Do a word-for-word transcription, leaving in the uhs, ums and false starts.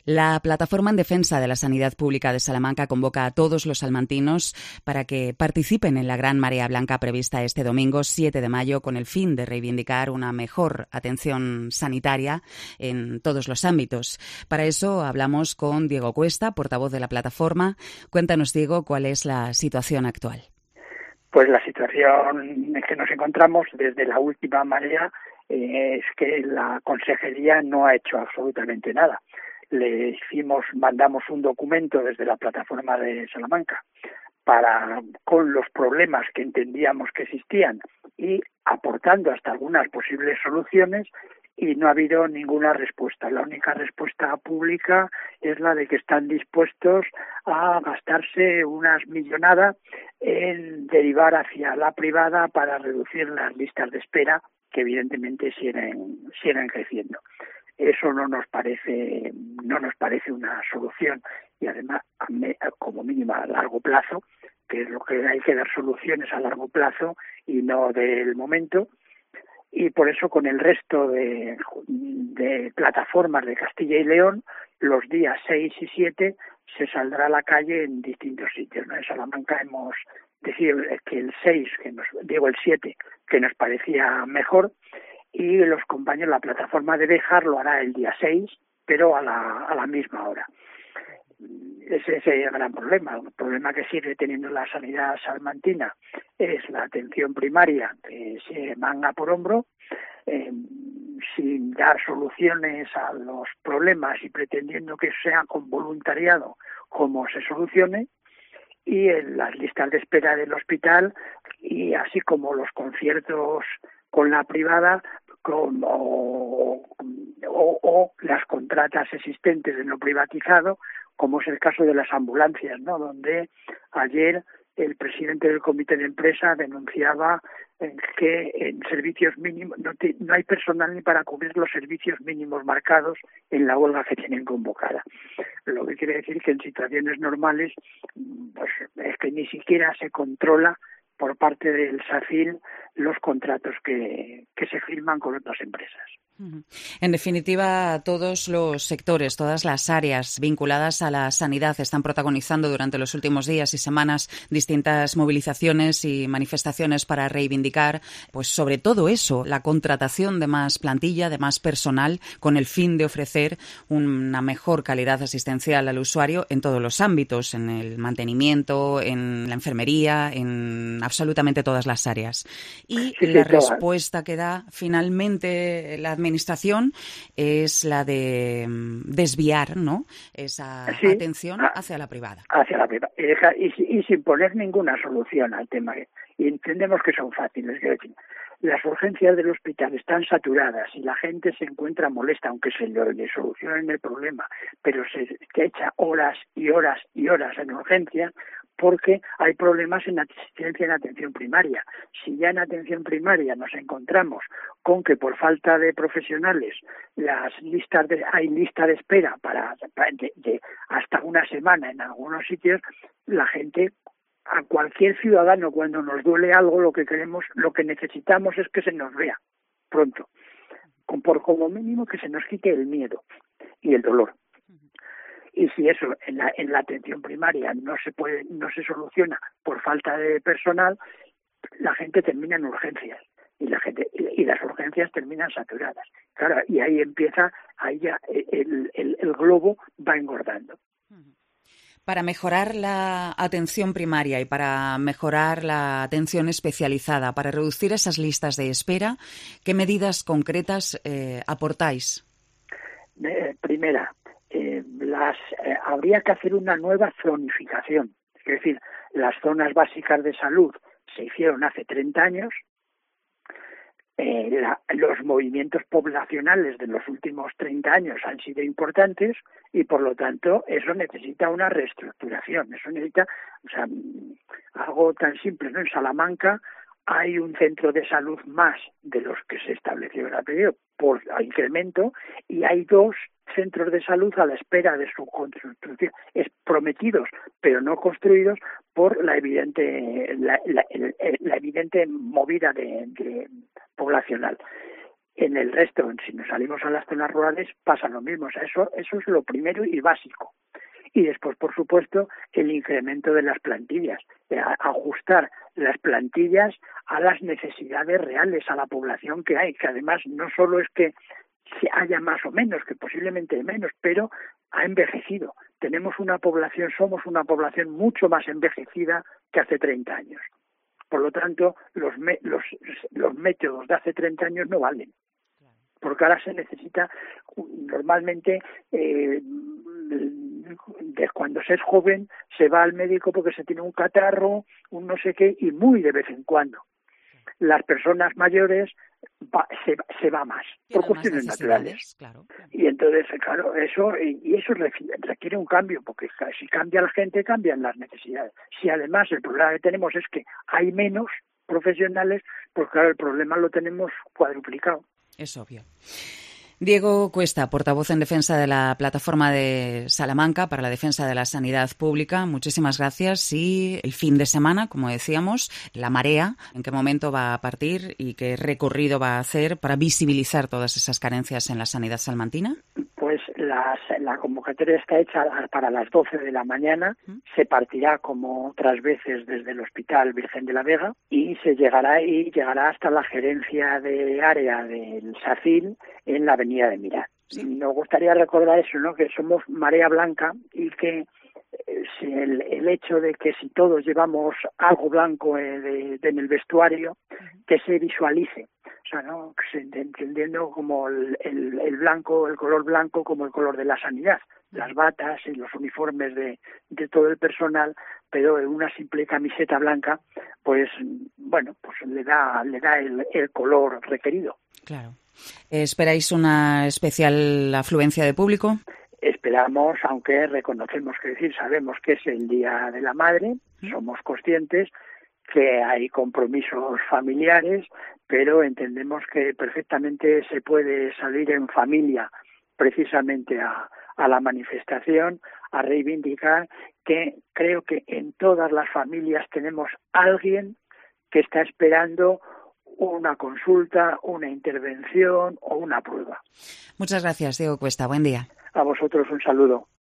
La Plataforma en Defensa de la Sanidad Pública de Salamanca convoca a todos los salmantinos para que participen en la Gran Marea Blanca prevista este domingo siete de mayo con el fin de reivindicar una mejor atención sanitaria en todos los ámbitos. Para eso hablamos con Diego Cuesta, portavoz de la plataforma. Cuéntanos, Diego, cuál es la situación actual. Pues la situación en que nos encontramos desde la última marea eh, es que la Consejería no ha hecho absolutamente nada. Le hicimos, mandamos un documento desde la plataforma de Salamanca para, con los problemas que entendíamos que existían y aportando hasta algunas posibles soluciones, y no ha habido ninguna respuesta. La única respuesta pública es la de que están dispuestos a gastarse unas millonadas en derivar hacia la privada para reducir las listas de espera, que evidentemente siguen, siguen creciendo. Eso no nos parece no nos parece una solución, y además como mínimo a largo plazo, que es lo que hay que dar soluciones a largo plazo y no del momento. Y por eso con el resto de, de plataformas de Castilla y León, los días seis y siete se saldrá a la calle en distintos sitios, ¿no? En Salamanca hemos decidido que el seis, que nos, digo el siete, que nos parecía mejor, y los compañeros, la plataforma de Béjar lo hará el día seis, pero a la, a la misma hora. Ese es el gran problema. El problema que sigue teniendo la sanidad salmantina es la atención primaria, que se manga por hombro, eh, sin dar soluciones a los problemas y pretendiendo que sea con voluntariado como se solucione, y en las listas de espera del hospital, y así como los conciertos con la privada, con, o, o, o las contratas existentes de no privatizado, como es el caso de las ambulancias, ¿no? Donde ayer el presidente del comité de empresa denunciaba que en servicios mínimos no, te, no hay personal ni para cubrir los servicios mínimos marcados en la huelga que tienen convocada. Lo que quiere decir que en situaciones normales pues, es que ni siquiera se controla por parte del SACIL los contratos que, que se firman con otras empresas. En definitiva, todos los sectores, todas las áreas vinculadas a la sanidad están protagonizando durante los últimos días y semanas distintas movilizaciones y manifestaciones para reivindicar, pues sobre todo eso, la contratación de más plantilla, de más personal, con el fin de ofrecer una mejor calidad asistencial al usuario en todos los ámbitos, en el mantenimiento, en la enfermería, en absolutamente todas las áreas. Y sí, la sí, respuesta que da finalmente la administración es la de desviar, ¿no?, esa sí, atención hacia la privada. Hacia la privada. Y, y, y sin poner ninguna solución al tema. Y entendemos que son fáciles. Es decir, las urgencias del hospital están saturadas y la gente se encuentra molesta, aunque se le solucionen el problema, pero se, se echa horas y horas y horas en urgencias, porque hay problemas en asistencia en atención primaria. Si ya en atención primaria nos encontramos con que por falta de profesionales las listas de, hay lista de espera para, para de, de hasta una semana en algunos sitios, la gente, a cualquier ciudadano, cuando nos duele algo, lo que queremos, lo que necesitamos es que se nos vea pronto, con, por como mínimo que se nos quite el miedo y el dolor. Y si eso en la, en la atención primaria no se puede, no se soluciona por falta de personal, la gente termina en urgencias y la gente y, y las urgencias terminan saturadas. Claro, y ahí empieza, ahí ya el, el, el globo va engordando. Para mejorar la atención primaria y para mejorar la atención especializada, para reducir esas listas de espera, ¿qué medidas concretas eh, aportáis? Eh, primera, Eh, las eh, habría que hacer una nueva zonificación, es decir, las zonas básicas de salud se hicieron hace treinta años, eh, la, los movimientos poblacionales de los últimos treinta años han sido importantes y por lo tanto eso necesita una reestructuración, eso necesita, o sea, algo tan simple, ¿no? En Salamanca hay un centro de salud más de los que se estableció en el periodo por incremento y hay dos centros de salud a la espera de su construcción, es prometidos pero no construidos por la evidente la, la, la, la evidente movida de, de poblacional. En el resto, si nos salimos a las zonas rurales, pasa lo mismo. O sea, eso, eso es lo primero y básico. Y después, por supuesto, el incremento de las plantillas, eh, ajustar las plantillas a las necesidades reales, a la población que hay, que además no solo es que haya más o menos, que posiblemente hay menos, pero ha envejecido. Tenemos una población, somos una población mucho más envejecida que hace treinta años. Por lo tanto, los, me, los, los métodos de hace treinta años no valen. Porque ahora se necesita, normalmente, eh, de cuando se es joven, se va al médico porque se tiene un catarro, un no sé qué, y muy de vez en cuando. Las personas mayores va, se, se va más, por cuestiones naturales. Claro. Y entonces, claro, eso y eso requiere un cambio, porque si cambia la gente, cambian las necesidades. Si además el problema que tenemos es que hay menos profesionales, pues claro, el problema lo tenemos cuadruplicado. Es obvio. Diego Cuesta, portavoz en defensa de la Plataforma de Salamanca para la Defensa de la Sanidad Pública, muchísimas gracias. Y el fin de semana, como decíamos, la marea, ¿en qué momento va a partir y qué recorrido va a hacer para visibilizar todas esas carencias en la sanidad salmantina? Pues las, la convocatoria está hecha para las doce de la mañana, se partirá como otras veces desde el Hospital Virgen de la Vega y se llegará y llegará hasta la gerencia de área del SACIL en la avenida de Mirán. Sí. Nos gustaría recordar eso, ¿no? Que somos marea blanca y que eh, el, el hecho de que si todos llevamos algo blanco eh, de, de en el vestuario, uh-huh. que se visualice. O sea, ¿no? Entendiendo como el, el, el blanco, el color blanco como el color de la sanidad, las batas y los uniformes de, de todo el personal, pero en una simple camiseta blanca, pues bueno, pues le da le da el, el color requerido. Claro. ¿Esperáis una especial afluencia de público? Esperamos, aunque reconocemos que decir, sabemos que es el Día de la Madre, somos conscientes que hay compromisos familiares, pero entendemos que perfectamente se puede salir en familia precisamente a, a la manifestación, a reivindicar que creo que en todas las familias tenemos alguien que está esperando una consulta, una intervención o una prueba. Muchas gracias, Diego Cuesta. Buen día. A vosotros un saludo.